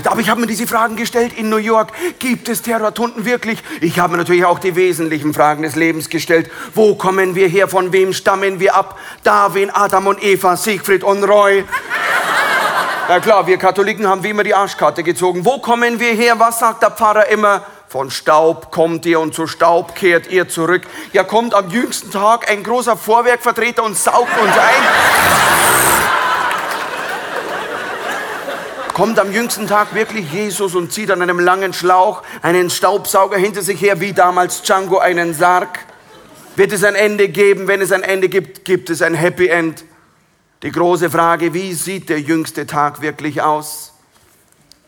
Aber ich habe mir diese Fragen gestellt in New York. Gibt es Terrortunden wirklich? Ich habe mir natürlich auch die wesentlichen Fragen des Lebens gestellt. Wo kommen wir her? Von wem stammen wir ab? Darwin, Adam und Eva, Siegfried und Roy. Na klar, wir Katholiken haben wie immer die Arschkarte gezogen. Wo kommen wir her? Was sagt der Pfarrer immer? Von Staub kommt ihr und zu Staub kehrt ihr zurück. Ja, kommt am jüngsten Tag ein großer Vorwerkvertreter und saugt uns ein. Kommt am jüngsten Tag wirklich Jesus und zieht an einem langen Schlauch einen Staubsauger hinter sich her, wie damals Django einen Sarg? Wird es ein Ende geben? Wenn es ein Ende gibt, gibt es ein Happy End. Die große Frage, wie sieht der jüngste Tag wirklich aus?